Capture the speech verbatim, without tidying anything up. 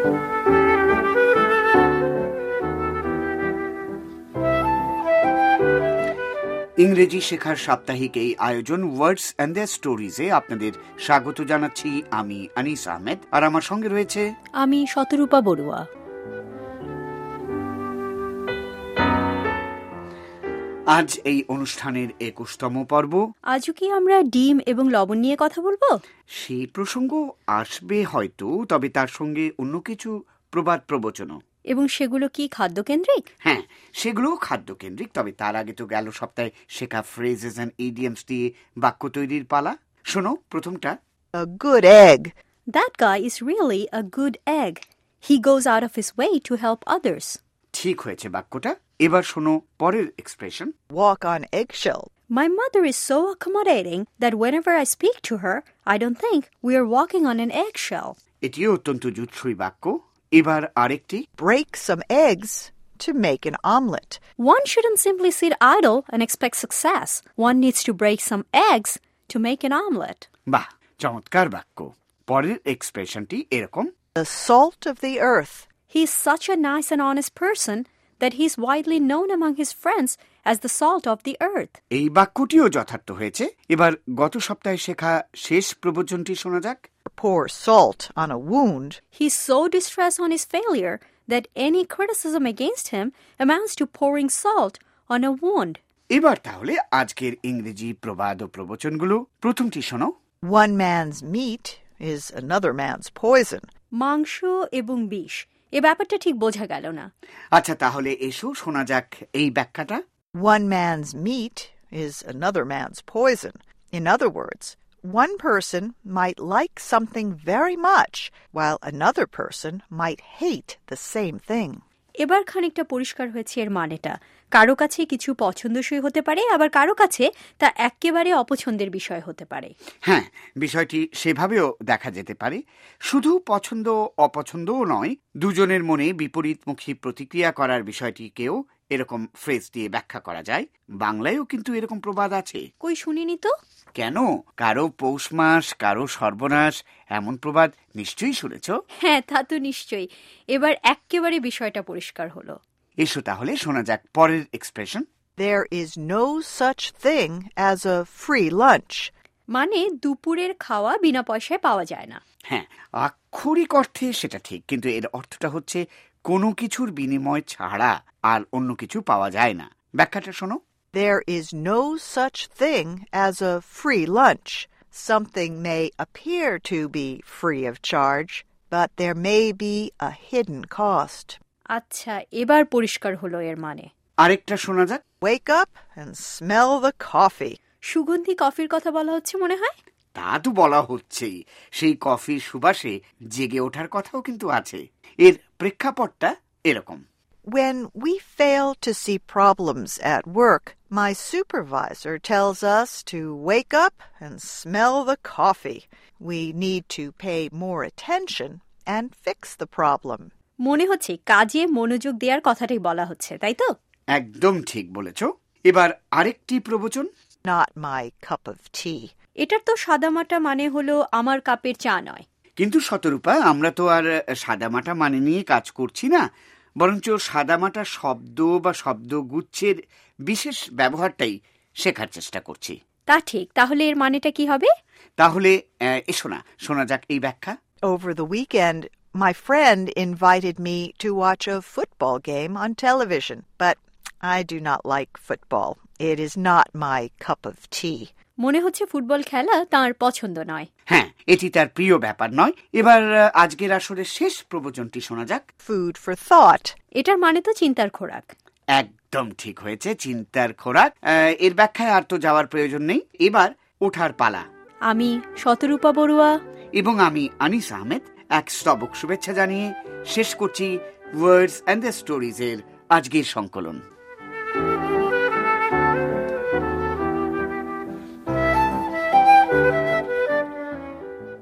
ইংরেজি শেখার সাপ্তাহিক এই আয়োজন ওয়ার্ডস অ্যান্ড দেয়ার স্টোরিজে আপনাদের স্বাগত জানাচ্ছি। আমি আনিস আহমেদ, আর আমার সঙ্গে রয়েছে আমি শতরূপা বড়ুয়া। আজ এই অনুষ্ঠানের একুশতম পর্ব। আজও কি আমরা ডিম এবং লবণ নিয়ে কথা বলবো? সেই প্রসঙ্গ আসবে হয়তো, তবে তার সঙ্গে অন্য কিছু প্রবাদ প্রবচনও। এবং সেগুলো কি খাদ্যকেন্দ্রিক? হ্যাঁ, সেগুলোও খাদ্যকেন্দ্রিক, তবে তার আগে তো গেল সপ্তাহে শেখা ফ্রেজেস অ্যান্ড ইডিয়মস দিয়ে বাক্য তৈরির পালা। শোনো প্রথমটা। A good egg. That guy is really a good egg. He goes out of his way to help others. ঠিক হয়েছে বাক্যটা। এবার শোনো পরের expression. Walk on eggshell. My mother is so accommodating that whenever I speak to her, I don't think we are walking on an eggshell. এটিও অত্যন্ত জুৎসই বাক্য। এবার আরেকটি। Break some eggs to make an omelet. One shouldn't simply sit idle and expect success. One needs to break some eggs to make an omelet. বাহ, চমৎকার বাক্য। পরের এক্সপ্রেশনটি এরকম। The salt of the earth. He's such a nice and honest person that he's widely known among his friends as the salt of the earth. এই বাক্যটিও যথার্থ হয়েছে। এবার গত সপ্তাহে শেখা শেষ প্রবচনটি শোনা যাক। Pour salt on a wound. He's so distressed on his failure that any criticism against him amounts to pouring salt on a wound. এবার তাহলে আজকের ইংরেজি প্রবাদ ও প্রবচনগুলো। প্রথমটি শোনো। One man's meat is another man's poison. মাংস এবং বিষ, এ ব্যাপারটা ঠিক বোঝা গেল না। আচ্ছা, তাহলে এসো শোনা যাক এই ব্যাখ্যাটা। One man's meat is another man's poison. In other words, one person might like something very much, while another person might hate the same thing. এবার খানিকটা পরিষ্কার হয়েছে এর মানেটা। কারো কাছে কিছু পছন্দসই হতে পারে, আবার কারো কাছে তা একেবারে অপছন্দের বিষয় হতে পারে। হ্যাঁ, বিষয়টি সেভাবেও দেখা যেতে পারে। শুধু পছন্দ অপছন্দও নয়, দুজনের মনে বিপরীতমুখী প্রতিক্রিয়া করার বিষয়টিকেও এরকম ফ্রেজ দিয়ে ব্যাখ্যা করা যায়। বাংলায়ও কিন্তু এরকম প্রবাদ আছে। কই শুনিনি তো। কেন? কারো পৌষ মাস, কারো সর্বনাশ, এমন প্রবাদ নিশ্চয়ই শুনেছ। হ্যাঁ, তা তো নিশ্চয়ই। এবার একেবারে বিষয়টা পরিষ্কার হলো। এসো তাহলে শোনা যাক পরের expression. There is no such thing as a free lunch. মানে দুপুরের খাওয়া বিনা পয়সায় পাওয়া যায় না। হ্যাঁ, আক্ষরিক অর্থে সেটা ঠিক, কিন্তু এর অর্থটা হচ্ছে কোনো কিছুর বিনিময় ছাড়া আর অন্য কিছু পাওয়া যায় না। ব্যাখ্যাটা শোনো। There is no such thing as a free lunch. Something may appear to be free of charge, but there may be a hidden cost. আচ্ছা, এবার পরিষ্কার হলো এর মানে। আরেকটা শোনা যাক। Wake up and smell the coffee. সুগন্ধি কফির কথা বলা হচ্ছে মনে হয়। তা তো বলা হচ্ছেই, সেই কফির সুবাসে জেগে ওঠার কথাও কিন্তু আছে। এর প্রেক্ষাপটটা এরকম। When we fail to see problems at work, my supervisor tells us to wake up and smell the coffee. We need to pay more attention and fix the problem. মনে হচ্ছে কাজে মনোযোগ দেওয়ার কথাটাই বলা হচ্ছে, তাই তো? একদম ঠিক বলেছ। এবার আরেকটি প্রবচন। Not my cup of tea. এটার তো সাদামাটা মানে হলো আমার কাপের চা নয়। কিন্তু শতরূপা, আমরা তো আর সাদামাটা মানে নিয়ে কাজ করছি না, বরঞ্চ সাদামাটা শব্দ বা শব্দগুচ্ছের বিশেষ ব্যবহারটাই শেখার চেষ্টা করছি। তা ঠিক, তাহলে এর মানেটা কি হবে? তাহলে এসো না শোনা যাক এই ব্যাখ্যা। Over the weekend, my friend invited me to watch a football game on television, but I do not like football. It is not my cup of tea. মনে হচ্ছে ফুটবল খেলা তার পছন্দ নয়। হ্যাঁ, এটি তার প্রিয় ব্যাপার নয়। এবার আজকের আসরের শেষ প্রবচনটি শোনা যাক। Food for thought. এটার মানে তো চিন্তার খোরাক। একদম ঠিক হয়েছে, চিন্তার খোরাক। এর ব্যাখ্যায় আর তো যাওয়ার প্রয়োজন নেই। এবার ওঠার পালা। আমি শতরূপা বড়ুয়া এবং আমি আনিস আহমেদ এক স্তবক শুভেচ্ছা জানিয়ে শেষ করছি ওয়ার্ডস অ্যান্ড দ্য স্টোরিজ এর আজকের সংকলন।